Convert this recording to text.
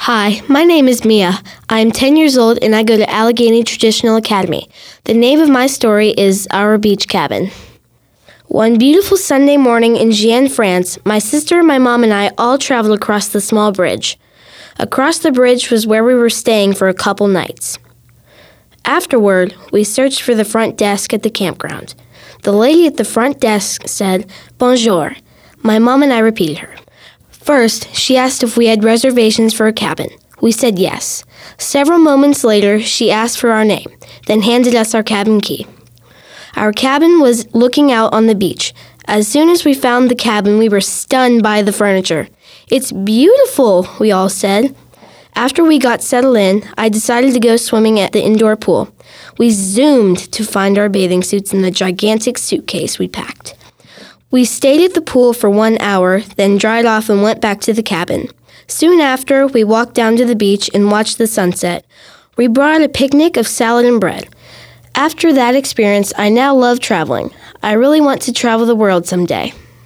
Hi, my name is Mia. I am 10 years old and I go to Allegheny Traditional Academy. The name of my story is Our Beach Cabin. One beautiful Sunday morning in Gien, France, my sister, my mom, and I all traveled across the small bridge. Across the bridge was where we were staying for a couple nights. Afterward, we searched for the front desk at the campground. The lady at the front desk said, "Bonjour." My mom and I repeated her. First, she asked if we had reservations for a cabin. We said yes. Several moments later, she asked for our name, then handed us our cabin key. Our cabin was looking out on the beach. As soon as we found the cabin, we were stunned by the furniture. "It's beautiful," we all said. After we got settled in, I decided to go swimming at the indoor pool. We zoomed to find our bathing suits in the gigantic suitcase we packed. We stayed at the pool for 1 hour, then dried off and went back to the cabin. Soon after, we walked down to the beach and watched the sunset. We brought a picnic of salad and bread. After that experience, I now love traveling. I really want to travel the world someday.